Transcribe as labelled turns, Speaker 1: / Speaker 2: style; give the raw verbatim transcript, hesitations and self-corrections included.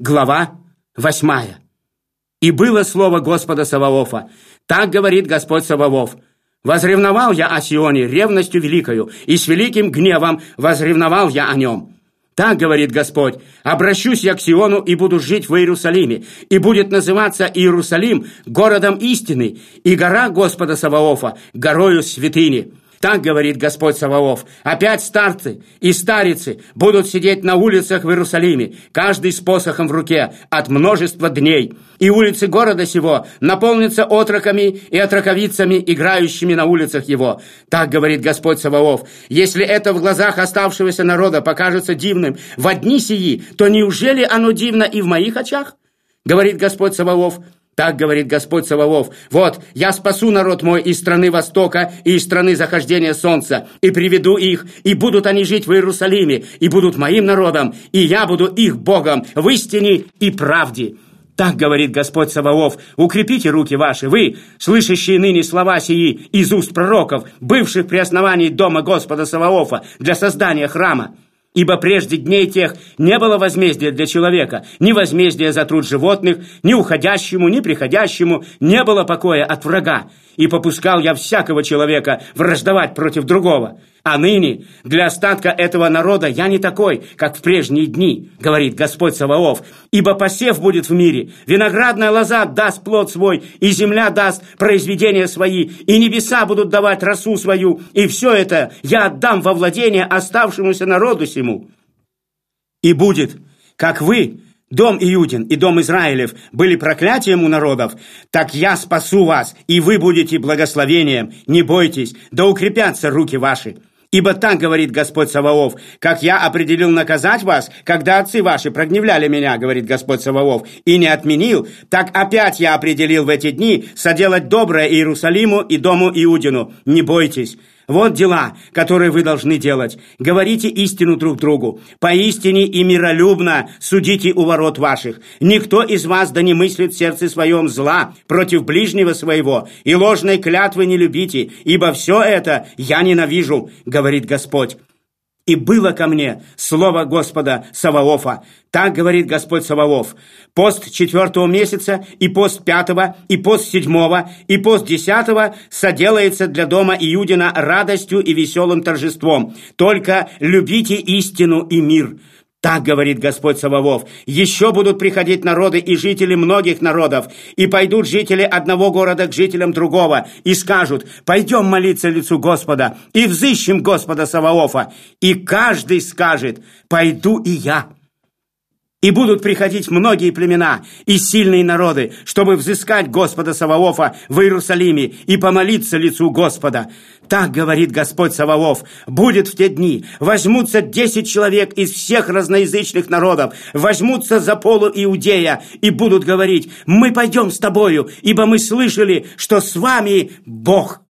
Speaker 1: Глава восьмая. «И было слово Господа Саваофа. Так говорит Господь Саваоф. Возревновал я о Сионе ревностью великою, и с великим гневом возревновал я о нем. Так говорит Господь: обращусь я к Сиону и буду жить в Иерусалиме, и будет называться Иерусалим городом истины, и гора Господа Саваофа горою святыни. Так говорит Господь Саваоф: опять старцы и старицы будут сидеть на улицах в Иерусалиме, каждый с посохом в руке, от множества дней. И улицы города сего наполнятся отроками и отроковицами, играющими на улицах его. Так говорит Господь Саваоф: если это в глазах оставшегося народа покажется дивным в дни сии, то неужели оно дивно и в моих очах? Говорит Господь Саваоф. Так говорит Господь Саваоф: вот, я спасу народ мой из страны Востока и из страны захождения солнца, и приведу их, и будут они жить в Иерусалиме, и будут моим народом, и я буду их Богом в истине и правде. Так говорит Господь Саваоф: укрепите руки ваши, вы, слышащие ныне слова сии из уст пророков, бывших при основании дома Господа Саваофа для создания храма. Ибо прежде дней тех не было возмездия для человека, ни возмездия за труд животных, ни уходящему, ни приходящему, не было покоя от врага. И попускал я всякого человека враждовать против другого. А ныне для остатка этого народа я не такой, как в прежние дни, говорит Господь Саваоф. Ибо посев будет в мире, виноградная лоза даст плод свой, и земля даст произведения свои, и небеса будут давать росу свою, и все это я отдам во владение оставшемуся народу сему. И будет, как вы, дом Иудин и дом Израилев, были проклятием у народов, так я спасу вас, и вы будете благословением. Не бойтесь, да укрепятся руки ваши. Ибо так говорит Господь Саваоф: как я определил наказать вас, когда отцы ваши прогневляли меня, говорит Господь Саваоф, и не отменил, так опять я определил в эти дни соделать доброе Иерусалиму и дому Иудину. Не бойтесь. Вот дела, которые вы должны делать. Говорите истину друг другу. Поистине и миролюбно судите у ворот ваших. Никто из вас да не мыслит в сердце своем зла против ближнего своего, и ложной клятвы не любите, ибо все это я ненавижу, говорит Господь. И было ко мне слово Господа Саваофа. Так говорит Господь Саваоф: пост четвертого месяца, и пост пятого, и пост седьмого, и пост десятого соделается для дома Иудина радостью и веселым торжеством. Только любите истину и мир. Так говорит Господь Саваоф: еще будут приходить народы и жители многих народов, и пойдут жители одного города к жителям другого, и скажут: пойдем молиться лицу Господа, и взыщем Господа Саваофа. И каждый скажет: пойду и я. И будут приходить многие племена и сильные народы, чтобы взыскать Господа Саваофа в Иерусалиме и помолиться лицу Господа. Так говорит Господь Саваоф: будет в те дни, возьмутся десять человек из всех разноязычных народов, возьмутся за полу Иудея и будут говорить: мы пойдем с тобою, ибо мы слышали, что с вами Бог.